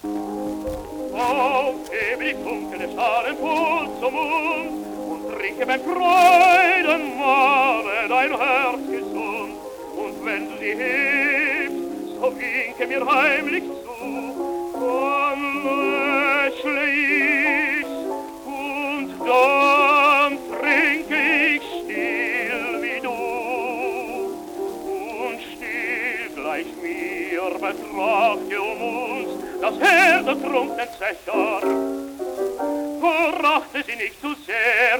Aufhebe die funkelnde Schalen voll zum Mund und trinke beim Freudenmahle dein Herz gesund. Und wenn du sie hebst, so winke mir heimlich zu, dann lächle ich's und dann trinke ich still wie du. Und still gleich mir betrachte uns das herdertrunknen Zecher. Verachte sie nicht zu sehr,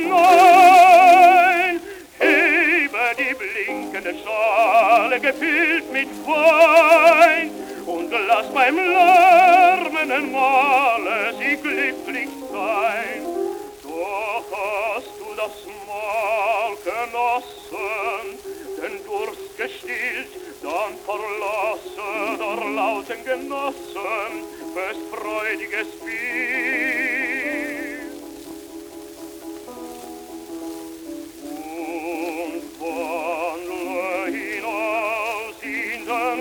nein, hebe die blinkende Schale gefüllt mit Wein und lass beim lärmenden Male sie glücklich sein. Doch hast du das Mahl genossen, den Durst gestillt, dann verlasse der lauten Genossen fest freudiges Spiel. Und wandle hinaus in den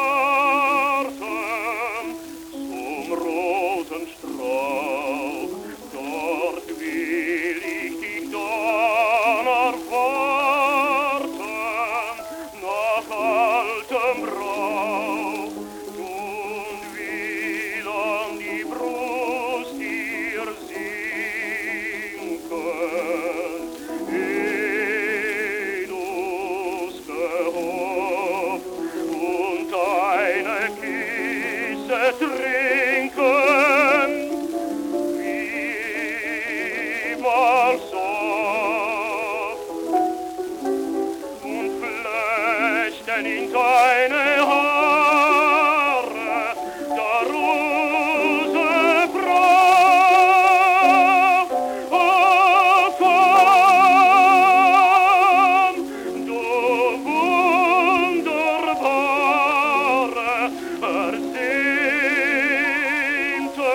Garten zum Rosenstrauch, dort will ich dich dann erwarten, nach altem Brauch, und will an die Brust dir sinken, ehe du's gehofft, und deine Küsse trinken, niemals oft, und flechten in deine Haare der Rose Pracht. Oh, komm, du wunderbare, ersehnte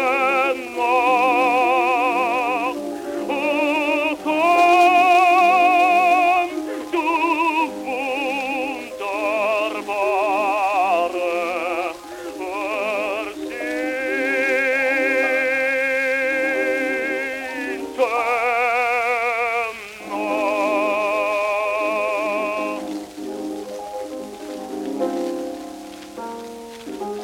Nacht. Oh, komm, du wunderbare, ersehnte Nacht.